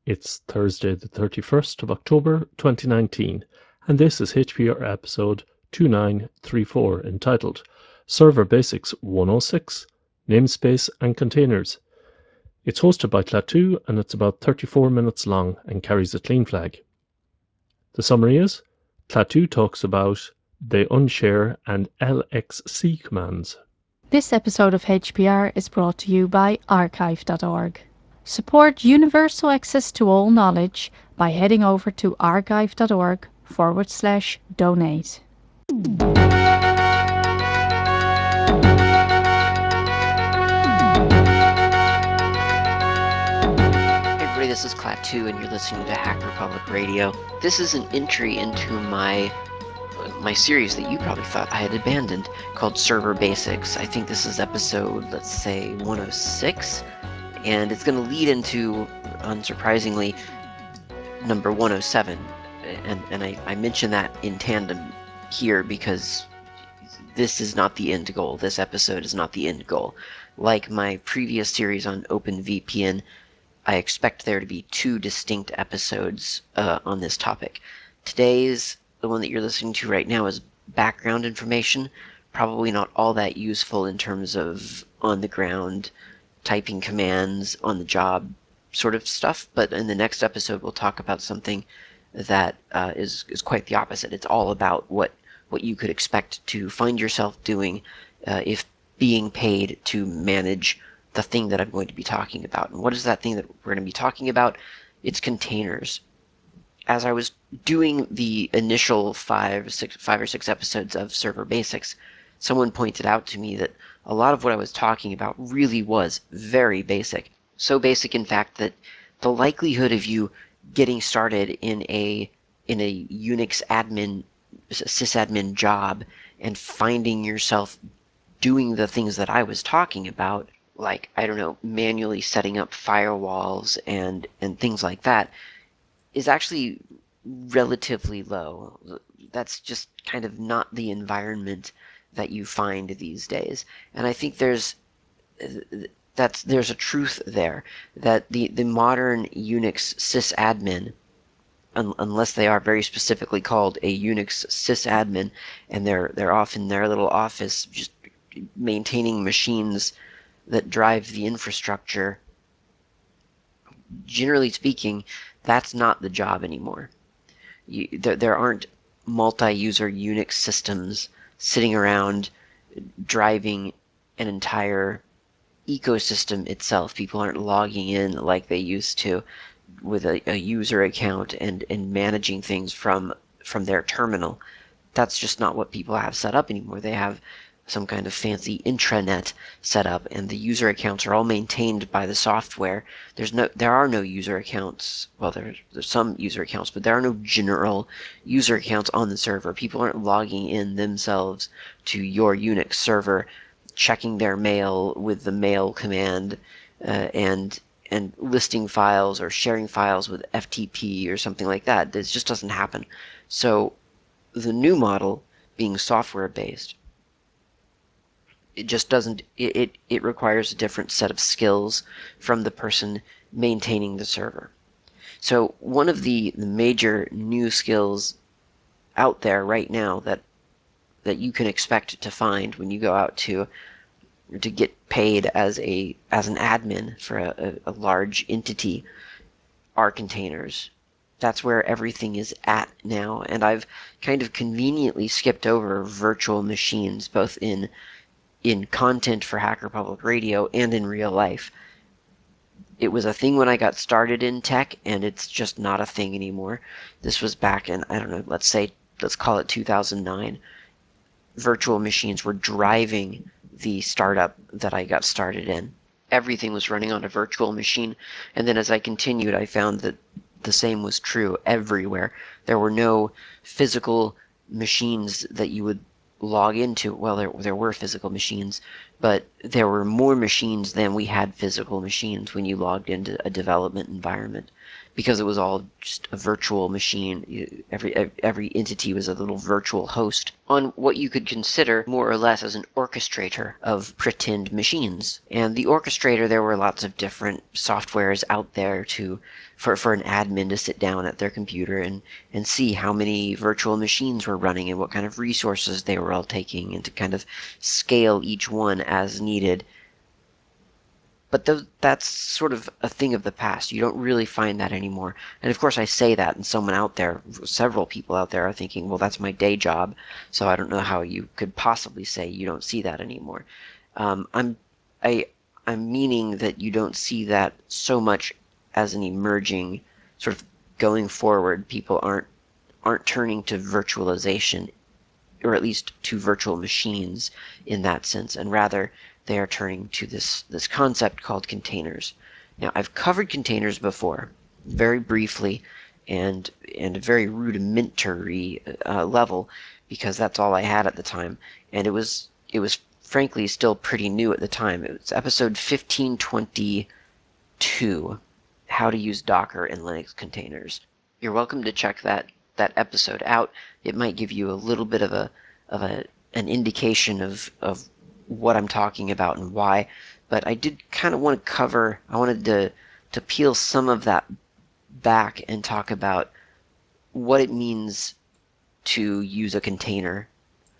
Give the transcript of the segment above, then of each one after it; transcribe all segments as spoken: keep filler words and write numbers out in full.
It's Thursday, the thirty-first of October, twenty nineteen, and this is H P R episode two nine three four entitled Server Basics one oh six Namespace and Containers. It's hosted by Klaatu and it's about thirty-four minutes long and carries a clean flag. The summary is Klaatu talks about the unshare and L X C commands. This episode of H P R is brought to you by archive dot org. Support universal access to all knowledge by heading over to archive.org forward slash donate. Hey everybody, this is Klaatu and you're listening to Hacker Public Radio. This is an entry into my my series that you probably thought I had abandoned called Server Basics. I think this is episode, let's say, one oh six, and it's going to lead into, unsurprisingly, number one oh seven. And, and I, I mention that in tandem here because this is not the end goal. This episode is not the end goal. Like my previous series on OpenVPN, I expect there to be two distinct episodes uh, on this topic. Today's, the one that you're listening to right now, is background information, probably not all that useful in terms of on-the-ground typing commands, on-the-job sort of stuff, but in the next episode we'll talk about something that uh, is, is quite the opposite. It's all about what, what you could expect to find yourself doing uh, if being paid to manage the thing that I'm going to be talking about. And what is that thing that we're going to be talking about? It's containers. As I was doing the initial five, six, five or six episodes of Server Basics, someone pointed out to me that a lot of what I was talking about really was very basic. So basic, in fact, that the likelihood of you getting started in a in a Unix admin, sysadmin job and finding yourself doing the things that I was talking about, like, I don't know, manually setting up firewalls and, and things like that, is actually relatively low. That's just kind of not the environment that you find these days. And I think there's that's there's a truth there, that the, the modern Unix sysadmin, un, unless they are very specifically called a Unix sysadmin, and they're they're off in their little office just maintaining machines that drive the infrastructure, generally speaking, that's not the job anymore. You, there, there aren't multi-user Unix systems sitting around driving an entire ecosystem itself. People aren't logging in like they used to with a, a user account and, and managing things from from their terminal. That's just not what people have set up anymore. They have some kind of fancy intranet set up, and the user accounts are all maintained by the software. There's no, there are no user accounts. Well, there's, there's some user accounts, but there are no general user accounts on the server. People aren't logging in themselves to your Unix server, checking their mail with the mail command, uh, and and listing files or sharing files with F T P or something like that. This just doesn't happen. So the new model, being software-based, it just doesn't, it, it, it requires a different set of skills from the person maintaining the server. So one of the, the major new skills out there right now that that you can expect to find when you go out to to get paid as a as an admin for a, a, a large entity are containers. That's where everything is at now, and I've kind of conveniently skipped over virtual machines, both in in content for Hacker Public Radio and in real life. It was a thing when I got started in tech, and it's just not a thing anymore. This was back in, I don't know, let's say, let's call it two thousand nine. Virtual machines were driving the startup that I got started in. Everything was running on a virtual machine, and then as I continued, I found that the same was true everywhere. There were no physical machines that you would log into. Well, there, there were physical machines, but there were more machines than we had physical machines when you logged into a development environment, because it was all just a virtual machine. Every, every entity was a little virtual host on what you could consider more or less as an orchestrator of pretend machines. And the orchestrator, there were lots of different softwares out there to for, for an admin to sit down at their computer and, and see how many virtual machines were running and what kind of resources they were all taking, and to kind of scale each one as needed. But th- that's sort of a thing of the past. You don't really find that anymore. And of course, I say that, and someone out there, several people out there, are thinking, well, that's my day job, so I don't know how you could possibly say you don't see that anymore. Um, I'm, I, I'm meaning that you don't see that so much as an emerging sort of going forward. People aren't aren't turning to virtualization, or at least to virtual machines in that sense, and rather they are turning to this, this concept called containers. Now, I've covered containers before, very briefly, and and a very rudimentary uh, level, because that's all I had at the time, and it was it was frankly still pretty new at the time. It was episode fifteen twenty-two, how to use Docker and Linux containers. You're welcome to check that that episode out. It might give you a little bit of a of a an indication of of what I'm talking about and why. But I did kind of want to cover. I wanted to to peel some of that back and talk about what it means to use a container,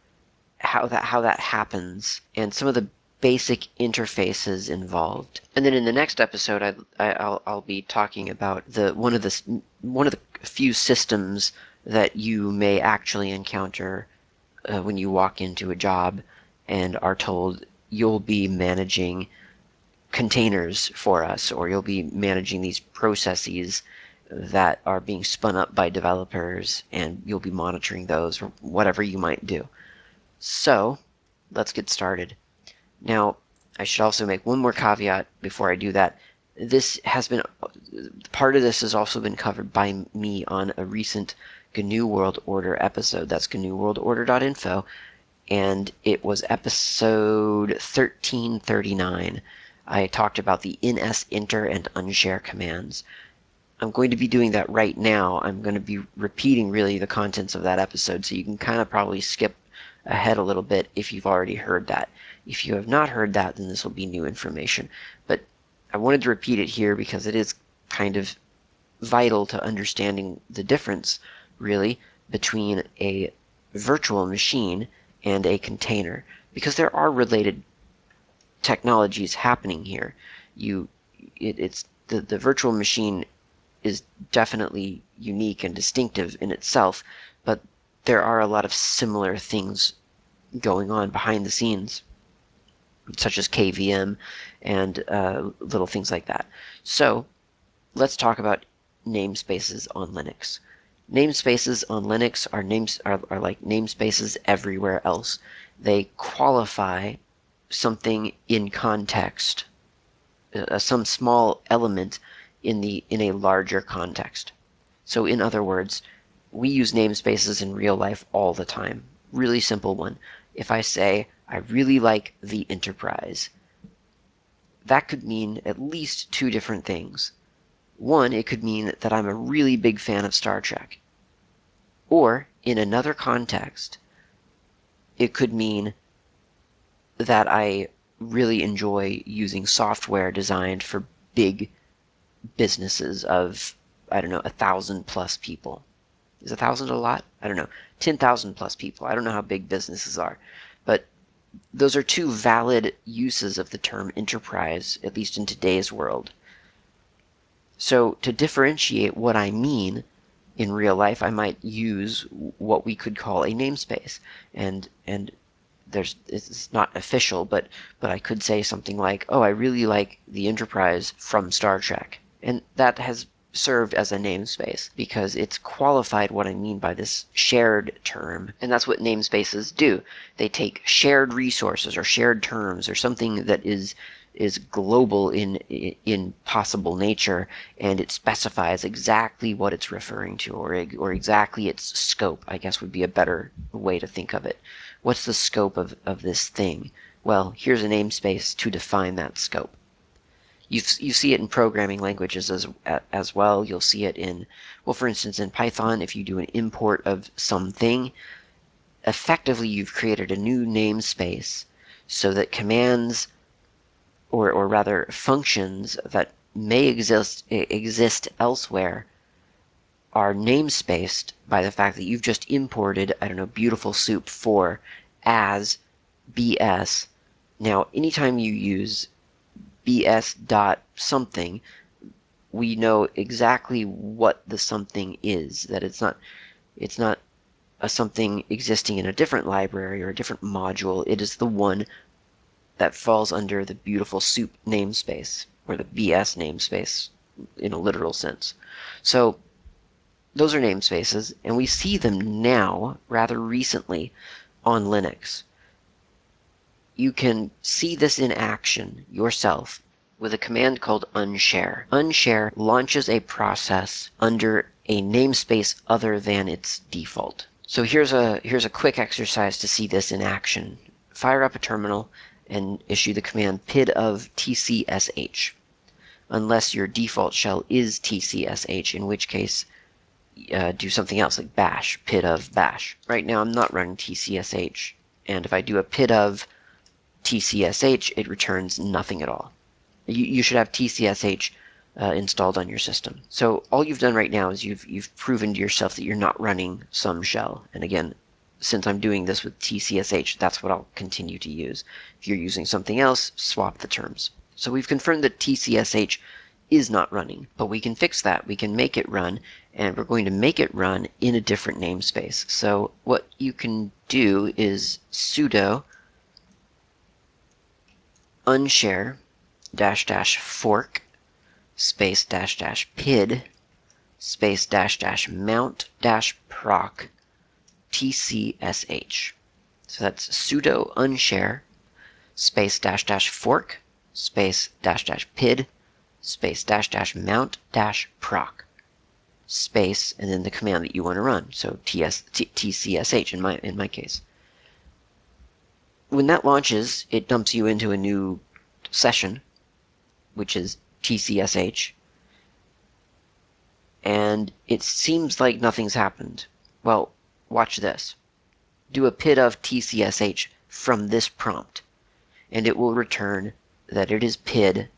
how that how that happens, and some of the basic interfaces involved. And then in the next episode, I, I, I'll I'll be talking about the one of the one of the few systems that you may actually encounter uh, when you walk into a job and are told you'll be managing containers for us, or you'll be managing these processes that are being spun up by developers, and you'll be monitoring those, or whatever you might do. So let's get started. Now, I should also make one more caveat before I do that. This has been, part of this has also been covered by me on a recent G N U World Order episode. That's G N U world order dot info, and it was episode thirteen thirty-nine. I talked about the ns-enter and unshare commands. I'm going to be doing that right now. I'm going to be repeating really the contents of that episode, so you can kind of probably skip ahead a little bit if you've already heard that. If you have not heard that, then this will be new information. But I wanted to repeat it here because it is kind of vital to understanding the difference, really, between a virtual machine and a container, because there are related technologies happening here. You, it, it's the, the virtual machine is definitely unique and distinctive in itself, but there are a lot of similar things going on behind the scenes, such as K V M and uh, little things like that. So let's talk about namespaces on Linux. Namespaces on Linux are names are, are like namespaces everywhere else. They qualify something in context, uh, some small element in the in a larger context. So in other words, we use namespaces in real life all the time. Really simple one. If I say, I really like the Enterprise, that could mean at least two different things. One, it could mean that I'm a really big fan of Star Trek. Or, in another context, it could mean that I really enjoy using software designed for big businesses of, I don't know, a thousand plus people. Is a thousand a lot? I don't know. ten thousand plus people. I don't know how big businesses are. But those are two valid uses of the term enterprise, at least in today's world. So to differentiate what I mean in real life, I might use what we could call a namespace. And and there's it's not official, but but I could say something like, oh, I really like the Enterprise from Star Trek. And that has served as a namespace because it's qualified what I mean by this shared term. And that's what namespaces do. They take shared resources or shared terms or something that is is global in in possible nature, and it specifies exactly what it's referring to, or or exactly its scope, I guess would be a better way to think of it. What's the scope of, of this thing? Well, here's a namespace to define that scope. You you see it in programming languages as as well. You'll see it in, well, for instance, in Python, if you do an import of something, effectively you've created a new namespace so that commands, or or rather functions that may exist exist elsewhere are namespaced by the fact that you've just imported, I don't know, Beautiful Soup four as B S. Now, anytime you use B S dot something, we know exactly what the something is. That it's not it's not a something existing in a different library or a different module. It is the one that falls under the Beautiful Soup namespace, or the B S namespace in a literal sense. So those are namespaces, and we see them now, rather recently, on Linux. You can see this in action yourself with a command called unshare. Unshare launches a process under a namespace other than its default. So here's a, here's a quick exercise to see this in action. Fire up a terminal and issue the command pid of tcsh, unless your default shell is tcsh, in which case uh, do something else like bash, pid of bash. Right now I'm not running tcsh, and if I do a pid of tcsh, it returns nothing at all. You, you should have tcsh uh, installed on your system. So all you've done right now is you've, you've proven to yourself that you're not running some shell. And again, since I'm doing this with tcsh, that's what I'll continue to use. If you're using something else, swap the terms. So we've confirmed that tcsh is not running, but we can fix that. We can make it run, and we're going to make it run in a different namespace. So what you can do is sudo unshare dash dash fork space dash dash pid space dash dash mount dash proc tcsh. So that's sudo unshare space dash dash fork space dash dash pid space dash dash mount dash proc space, and then the command that you want to run. So ts t, tcsh in my in my case. When that launches, it dumps you into a new session, which is tcsh, and it seems like nothing's happened. Well, watch this. Do a pid of tcsh from this prompt, and it will return that it is pid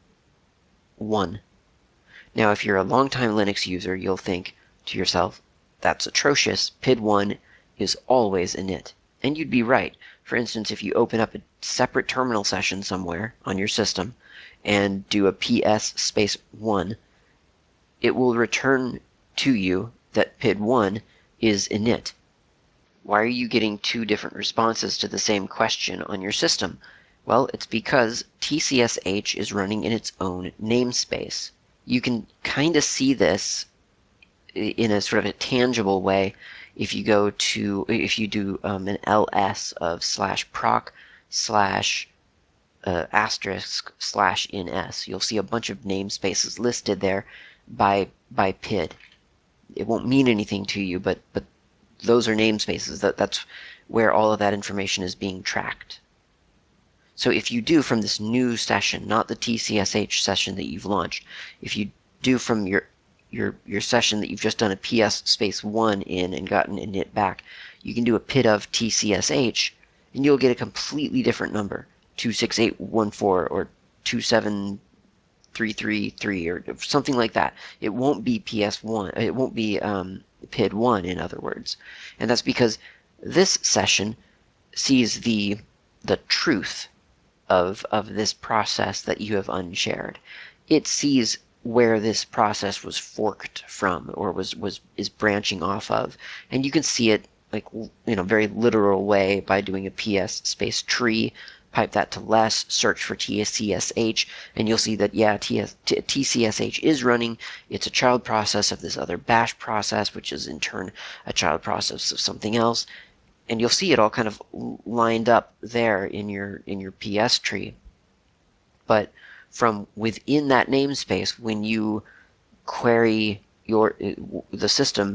one. Now, if you're a longtime Linux user, you'll think to yourself, that's atrocious. pid one is always init. And you'd be right. For instance, if you open up a separate terminal session somewhere on your system and do a ps space one, it will return to you that pid one is init. Why are you getting two different responses to the same question on your system? Well, it's because tcsh is running in its own namespace. You can kind of see this in a sort of a tangible way if you go to, if you do um, an ls of slash proc slash uh, asterisk slash ins. You'll see a bunch of namespaces listed there by by pid. It won't mean anything to you, but but those are namespaces. That that's where all of that information is being tracked. So if you do from this new session, not the tcsh session that you've launched, if you do from your your your session that you've just done a ps space one in and gotten init back, you can do a pid of tcsh, and you'll get a completely different number, two six eight one four or two seven three three three or something like that. It won't be ps one. It won't be um, pid one, in other words, and that's because this session sees the the truth of of this process that you have unshared. It sees where this process was forked from, or was was is branching off of, and you can see it like in a very literal way by doing a ps space tree, pipe that to less, search for tcsh, and you'll see that yeah, tcsh is running. It's a child process of this other bash process, which is in turn a child process of something else. And you'll see it all kind of lined up there in your in your ps tree. But from within that namespace, when you query your the system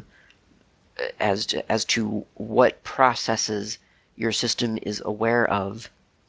as to, as to what processes your system is aware of,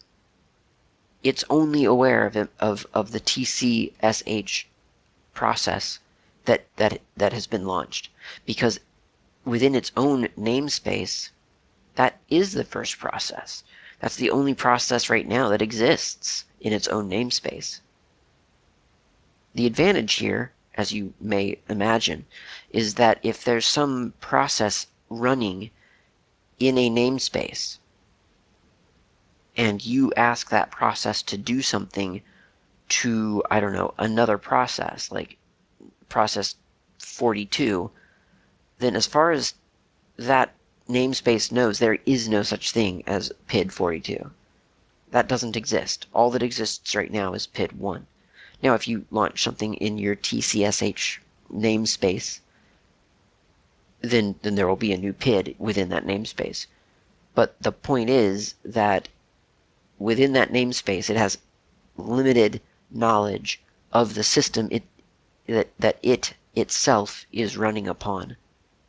it's only aware of it, of of the tcsh process that that that has been launched, because within its own namespace, that is the first process. That's the only process right now that exists in its own namespace. The advantage here, as you may imagine, is that if there's some process running in a namespace and you ask that process to do something to, I don't know, another process, like process forty-two, then as far as that namespace knows, there is no such thing as P I D forty-two. That doesn't exist. All that exists right now is P I D one. Now, if you launch something in your T C S H namespace, then, then there will be a new P I D within that namespace. But the point is that within that namespace, it has limited knowledge of the system it, that, that it itself is running upon.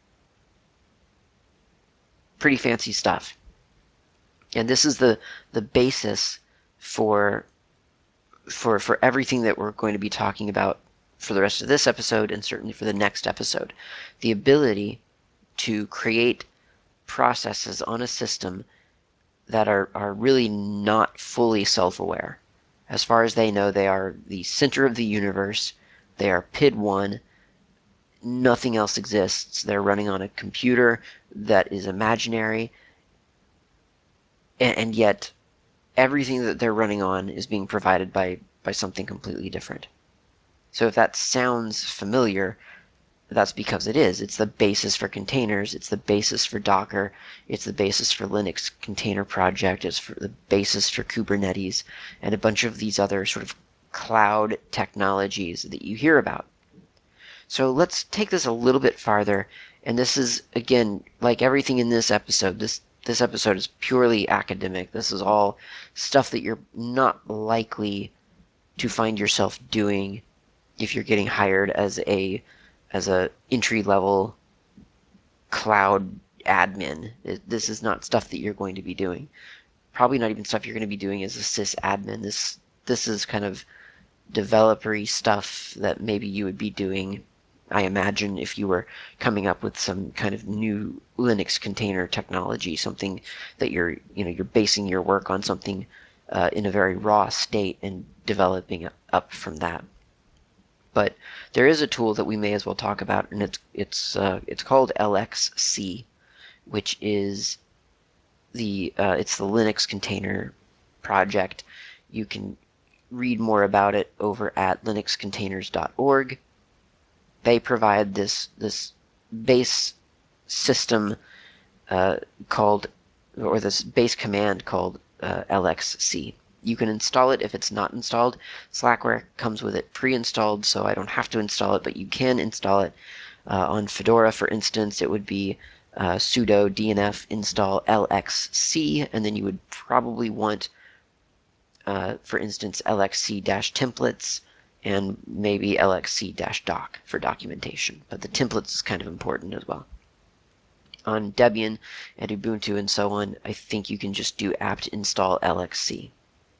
Pretty fancy stuff. And this is the, the basis for, for, for everything that we're going to be talking about for the rest of this episode and certainly for the next episode. The ability to create processes on a system that are, are really not fully self-aware. As far as they know, they are the center of the universe. They are P I D one. Nothing else exists. They're running on a computer that is imaginary. And, and yet, everything that they're running on is being provided by, by something completely different. So if that sounds familiar, that's because it is. It's the basis for containers. It's the basis for Docker. It's the basis for Linux Container Project. It's for the basis for Kubernetes and a bunch of these other sort of cloud technologies that you hear about. So let's take this a little bit farther. And this is, again, like everything in this episode, this, this episode is purely academic. This is all stuff that you're not likely to find yourself doing if you're getting hired as a as a entry-level cloud admin. This is not stuff that you're going to be doing. Probably not even stuff you're going to be doing as a sysadmin. This this is kind of developer-y stuff that maybe you would be doing, I imagine, if you were coming up with some kind of new Linux container technology, something that you're, you know, you're basing your work on something uh, in a very raw state and developing up from that. But there is a tool that we may as well talk about, and it's it's uh, it's called L X C, which is the uh, it's the Linux Container Project. You can read more about it over at linux containers dot org. They provide this this base system uh, called, or this base command called uh, L X C. You can install it if it's not installed. Slackware comes with it pre-installed, so I don't have to install it, but you can install it. Uh, on Fedora, for instance, it would be uh, sudo dnf install L X C, and then you would probably want, uh, for instance, L X C-templates, and maybe L X C-doc for documentation. But the templates is kind of important as well. On Debian and Ubuntu and so on, I think you can just do apt install L X C.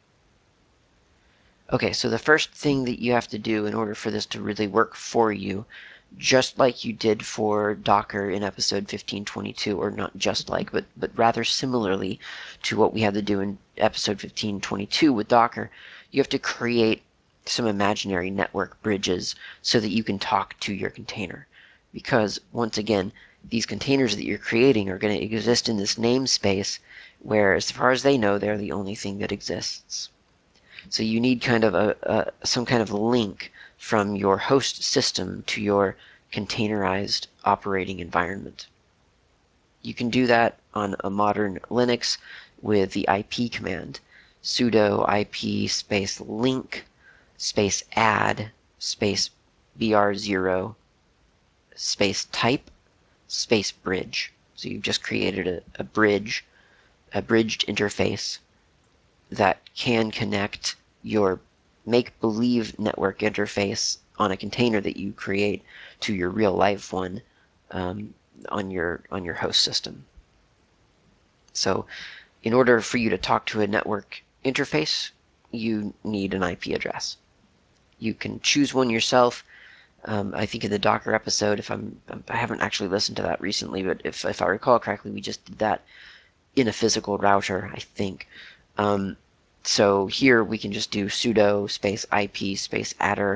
Okay, so the first thing that you have to do in order for this to really work for you, just like you did for Docker in episode fifteen twenty-two, or not just like, but, but rather similarly to what we had to do in episode fifteen twenty-two with Docker, you have to create some imaginary network bridges so that you can talk to your container. Because, once again, these containers that you're creating are going to exist in this namespace where, as far as they know, they're the only thing that exists. So you need kind of a, a some kind of link from your host system to your containerized operating environment. You can do that on a modern Linux with the I P command, sudo ip space link space add space b r zero space type space bridge. So you've just created a, a bridge, a bridged interface that can connect your make-believe network interface on a container that you create to your real-life one um, on your on your host system. So, in order for you to talk to a network interface, you need an I P address. You can choose one yourself. Um, I think in the Docker episode, if I'm I haven't actually listened to that recently, but if if I recall correctly, we just did that in a physical router, I think. Um, So here we can just do sudo space ip space adder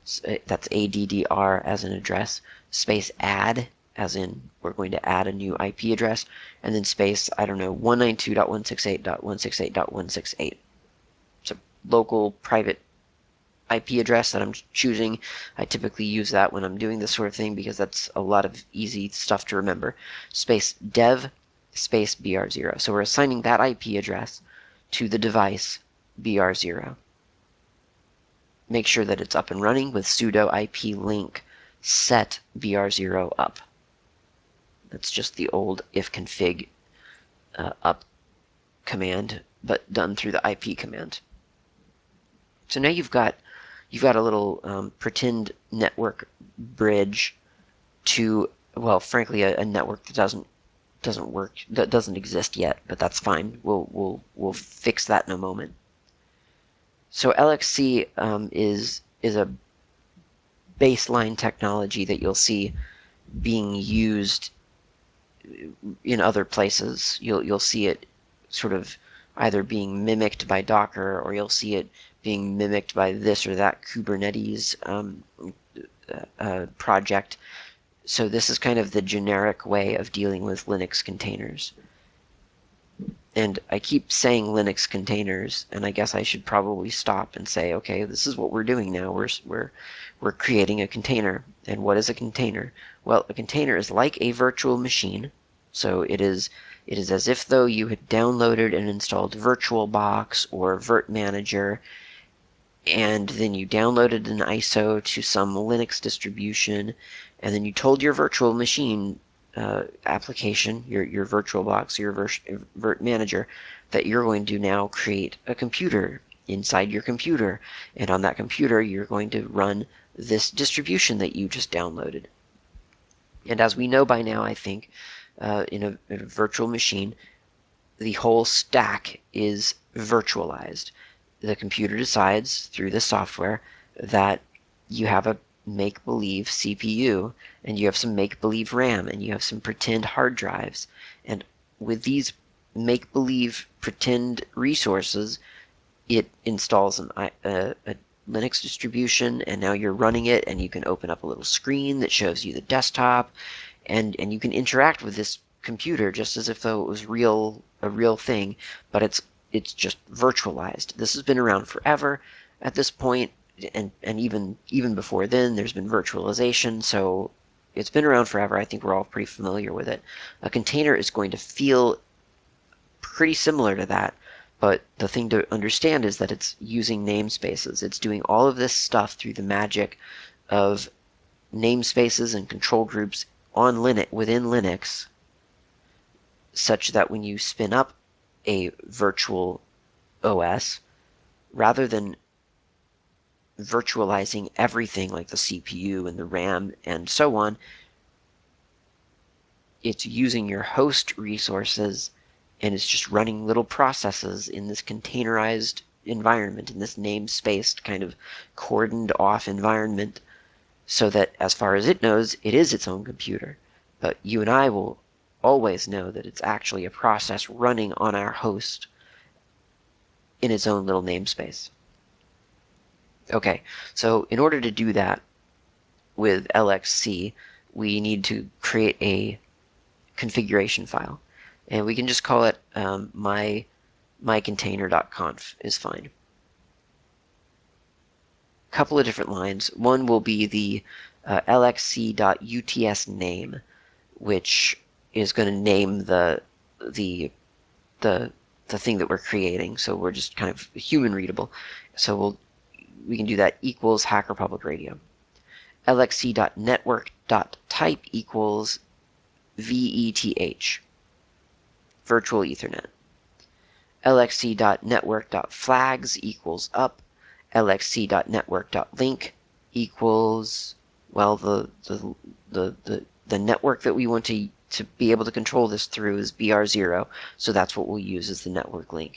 that's A D D R as an address, space add, as in we're going to add a new I P address, and then space, I don't know, one ninety-two dot one sixty-eight dot one sixty-eight dot one sixty-eight. It's a local private I P address that I'm choosing. I typically use that when I'm doing this sort of thing because that's a lot of easy stuff to remember. Space dev space B R zero. So we're assigning that I P address to the device B R zero. Make sure that it's up and running with sudo iplink set B R zero up. That's just the old ifconfig uh, up command, but done through the I P command. So now you've got you've got a little um, pretend network bridge to, well, frankly, a, a network that doesn't doesn't work, that doesn't exist yet, but that's fine. We'll we'll we'll fix that in a moment. So L X C um, is is a baseline technology that you'll see being used in other places. You'll you'll see it sort of either being mimicked by Docker, or you'll see it being mimicked by this or that Kubernetes um, uh, project. So this is kind of the generic way of dealing with Linux containers. And I keep saying Linux containers, and I guess I should probably stop and say, okay, this is what we're doing now. We're we're we're creating a container. And what is a container? Well, a container is like a virtual machine. So it is it is as if though you had downloaded and installed VirtualBox or virt-manager, and then you downloaded an I S O to some Linux distribution, and then you told your virtual machine uh, application, your your VirtualBox, your virt-manager, that you're going to now create a computer inside your computer, and on that computer you're going to run this distribution that you just downloaded. And as we know by now, I think, uh, in, a, in a virtual machine, the whole stack is virtualized. The computer decides through the software that you have a make-believe C P U, and you have some make-believe RAM, and you have some pretend hard drives. And with these make-believe pretend resources, it installs an, a, a Linux distribution, and now you're running it, and you can open up a little screen that shows you the desktop, and, and you can interact with this computer just as if though it was real, a real thing, but it's it's just virtualized. This has been around forever at this point, and and even even before then, there's been virtualization. So it's been around forever. I think we're all pretty familiar with it. A container is going to feel pretty similar to that, but the thing to understand is that it's using namespaces. It's doing all of this stuff through the magic of namespaces and control groups on Linux, within Linux, such that when you spin up a virtual O S, rather than virtualizing everything like the C P U and the RAM and so on, it's using your host resources, and it's just running little processes in this containerized environment, in this namespaced kind of cordoned off environment, so that as far as it knows, it is its own computer. But you and I will always know that it's actually a process running on our host in its own little namespace. Okay, so in order to do that with L X C, we need to create a configuration file. And we can just call it um, my mycontainer.conf is fine. A couple of different lines. One will be the uh, lxc.uts name, which is going to name the the the the thing that we're creating. So we're just kind of human readable. So we'll we can do that equals Hacker Public Radio. lxc.network.type equals V E T H, virtual Ethernet. lxc.network.flags equals up. lxc.network.link equals, well, the the the the, the network that we want to to be able to control this through is B R zero, so that's what we'll use as the network link.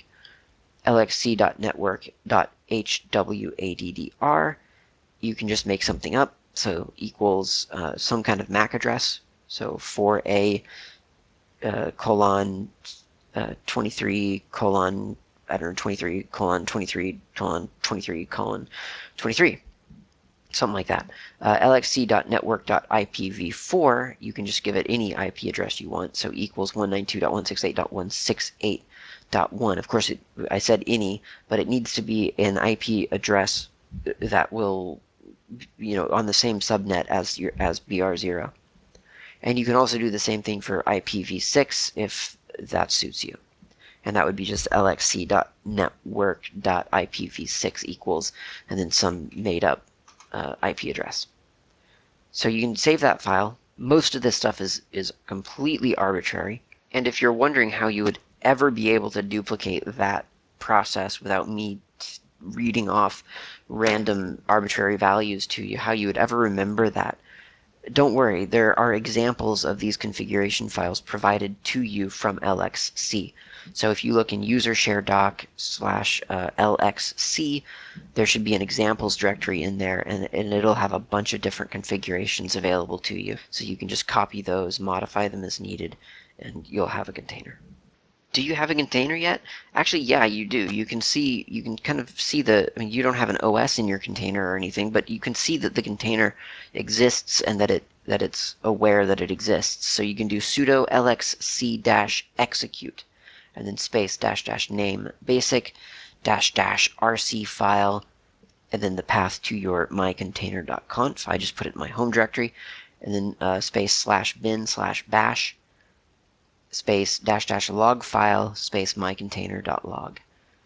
lxc.network.hwaddr, you can just make something up, so equals uh, some kind of M A C address, so four A uh, colon uh, twenty-three colon, I don't know, twenty-three colon twenty-three colon twenty-three colon twenty-three. something like that. Uh, L X C dot network dot I P v four, you can just give it any I P address you want, so equals one ninety-two dot one sixty-eight dot one sixty-eight dot one. Of course, it, I said any, but it needs to be an I P address that will, you know, on the same subnet as your as B R zero. And you can also do the same thing for I P v six if that suits you. And that would be just L X C dot network dot I P v six equals, and then some made up uh, I P address. So you can save that file. Most of this stuff is, is completely arbitrary. And if you're wondering how you would ever be able to duplicate that process without me reading off random arbitrary values to you, how you would ever remember that, don't worry, there are examples of these configuration files provided to you from L X C. So if you look in user share doc slash L X C, there should be an examples directory in there, and, and it'll have a bunch of different configurations available to you. So you can just copy those, modify them as needed, and you'll have a container. Do you have a container yet? Actually, yeah, you do. You can see, you can kind of see the, I mean, you don't have an O S in your container or anything, but you can see that the container exists and that it that it's aware that it exists. So you can do sudo lxc-execute and then space dash dash name basic dash dash rc file and then the path to your mycontainer.conf. I just put it in my home directory, and then uh, space slash bin slash bash space dash dash log file space mycontainer.log.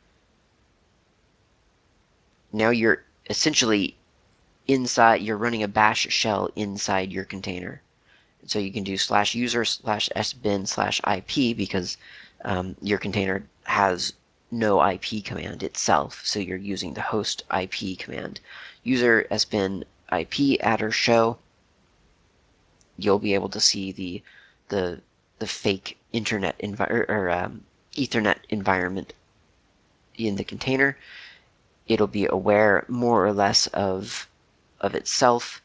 Now you're essentially inside, you're running a bash shell inside your container. So you can do slash user slash sbin slash IP because um, your container has no I P command itself, so you're using the host I P command. User sbin IP adder show, you'll be able to see the the the fake internet envi or, or um, Ethernet environment in the container. It'll be aware more or less of of itself,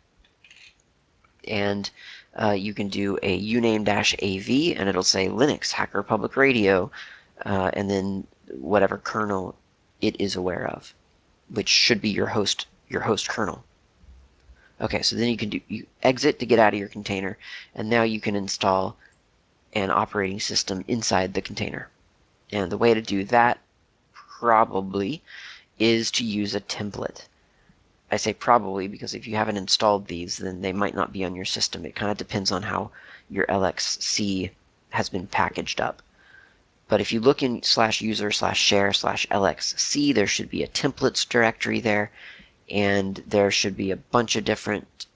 and uh, you can do a uname-av, and it'll say Linux Hacker Public Radio, uh, and then whatever kernel it is aware of, which should be your host your host kernel. Okay, so then you can do you exit to get out of your container, and now you can install an operating system inside the container. And the way to do that probably is to use a template. I say probably because if you haven't installed these, then they might not be on your system. It kind of depends on how your L X C has been packaged up. But if you look in slash user slash share slash L X C, there should be a templates directory there, and there should be a bunch of different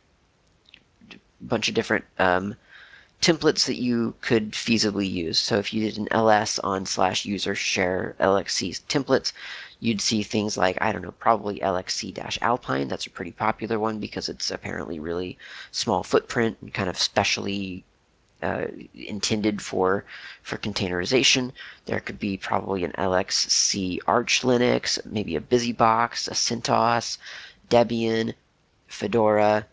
bunch of different um, templates that you could feasibly use. So if you did an L S on slash user share L X C templates, you'd see things like, I don't know, probably L X C-Alpine. That's a pretty popular one because it's apparently really small footprint and kind of specially uh, intended for for containerization. There could be probably an L X C Arch Linux, maybe a BusyBox, a CentOS, Debian, Fedora,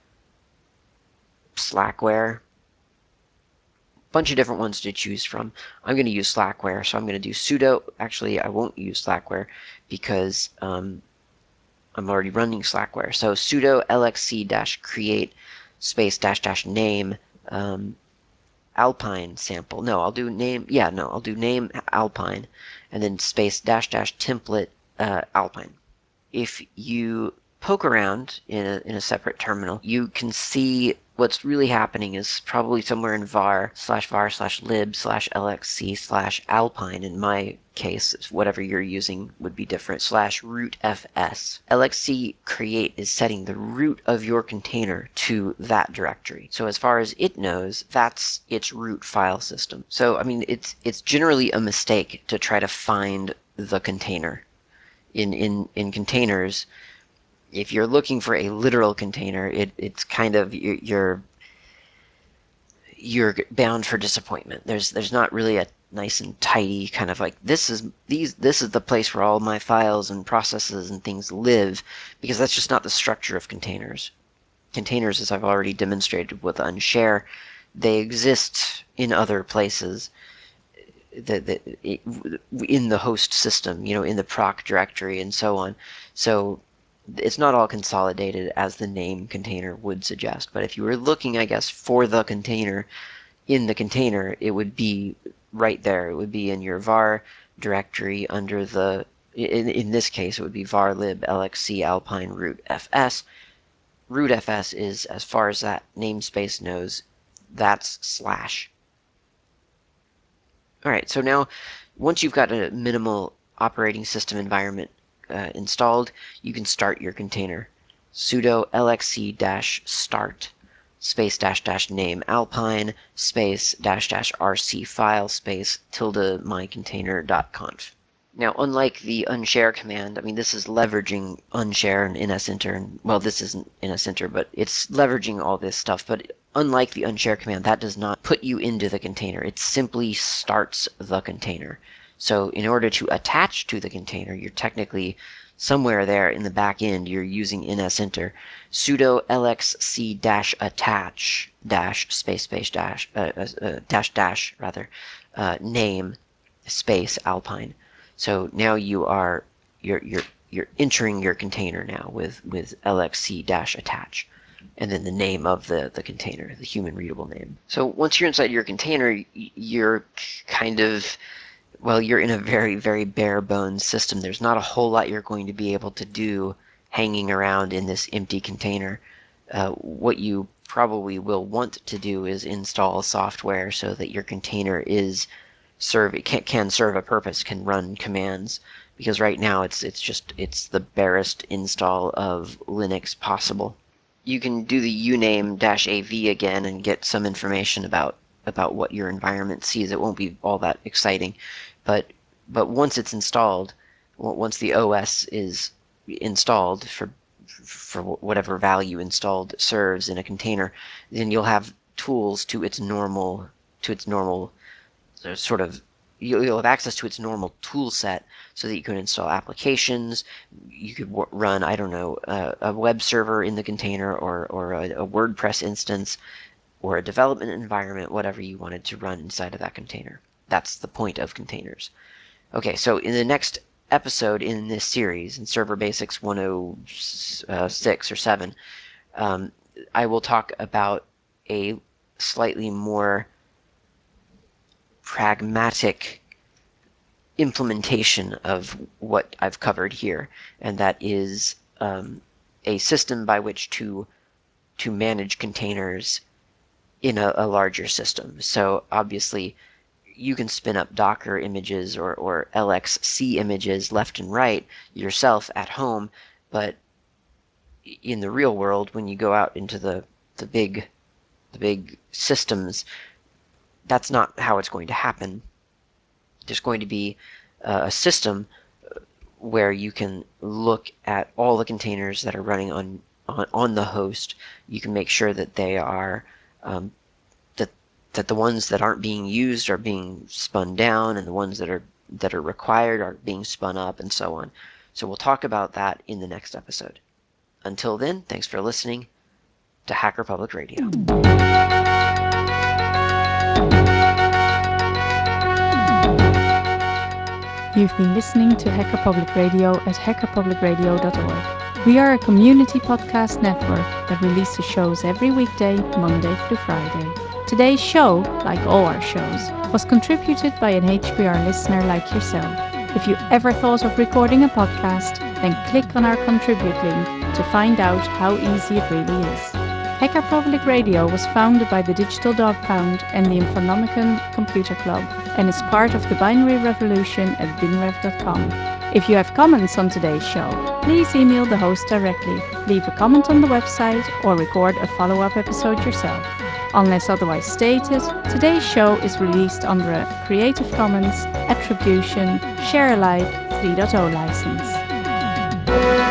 Slackware. Bunch of different ones to choose from. I'm going to use Slackware, so I'm going to do sudo. Actually, I won't use Slackware because um, I'm already running Slackware. So sudo lxc-create space dash dash name um, Alpine sample. No, I'll do name. Yeah, no, I'll do name Alpine, and then space dash dash template uh, Alpine. If you poke around in a, in a separate terminal, you can see what's really happening is probably somewhere in var slash var slash lib slash lxc slash alpine. In my case, whatever you're using would be different, slash root fs. Lxc create is setting the root of your container to that directory. So as far as it knows, that's its root file system. So, I mean, it's, it's generally a mistake to try to find the container. In, in, in containers, if you're looking for a literal container, it, it's kind of, you're, you're bound for disappointment. There's, there's not really a nice and tidy kind of like, this is, these, this is the place where all my files and processes and things live, because that's just not the structure of containers. Containers, as I've already demonstrated with Unshare, they exist in other places. The, the, in the host system, you know, in the proc directory and so on. So it's not all consolidated as the name container would suggest. But if you were looking, I guess, for the container in the container, it would be right there. It would be in your var directory under the, in, in this case, it would be var lib lxc alpine root fs. Root fs is, as far as that namespace knows, that's slash. All right, so now once you've got a minimal operating system environment uh, installed, you can start your container. Sudo lxc-start space dash dash name alpine space dash dash rc file space tilde mycontainer.conf. Now, unlike the unshare command, I mean, this is leveraging unshare and nsenter, and well, this isn't nsenter, but it's leveraging all this stuff. But unlike the unshare command, that does not put you into the container. It simply starts the container. So in order to attach to the container, you're technically somewhere there in the back end, you're using nsenter. Sudo lxc-attach dash space space dash uh, uh, dash dash rather uh, name space alpine. So now you are you're you're you're entering your container now with with lxc-attach, and then the name of the the container, the human readable name. So once you're inside your container, you're kind of, well, you're in a very very bare bones system. There's not a whole lot you're going to be able to do hanging around in this empty container. Uh, what you probably will want to do is install software so that your container is serve it can, can serve a purpose, can run commands, because right now it's it's just it's the barest install of Linux possible. You can do the uname-av again and get some information about about what your environment sees. It won't be all that exciting, but but once it's installed, once the O S is installed for for whatever value installed serves in a container, then you'll have tools to its normal to its normal sort of, you'll have access to its normal tool set so that you can install applications. You could run, I don't know, uh, a web server in the container, or, or a, a WordPress instance, or a development environment, whatever you wanted to run inside of that container. That's the point of containers. Okay, so in the next episode in this series, in Server Basics one oh six or seven, um, I will talk about a slightly more pragmatic implementation of what I've covered here, and that is um, a system by which to to manage containers in a, a larger system. So obviously you can spin up Docker images or, or L X C images left and right yourself at home, but in the real world, when you go out into the the big the big systems, that's not how it's going to happen. There's going to be uh, a system where you can look at all the containers that are running on on, on the host. You can make sure that they are um, that that the ones that aren't being used are being spun down, and the ones that are that are required are being spun up, and so on. So we'll talk about that in the next episode. Until then, thanks for listening to Hacker Public Radio. You've been listening to Hacker Public Radio at hacker public radio dot org. We are a community podcast network that releases shows every weekday, Monday through Friday. Today's show, like all our shows, was contributed by an H P R listener like yourself. If you ever thought of recording a podcast, then click on our contribute link to find out how easy it really is. Hacker Public Radio was founded by the Digital Dog Pound and the Infonomicon Computer Club, and is part of the Binary Revolution at binrev dot com. If you have comments on today's show, please email the host directly, leave a comment on the website, or record a follow-up episode yourself. Unless otherwise stated, today's show is released under a Creative Commons Attribution Share Alike three point oh license.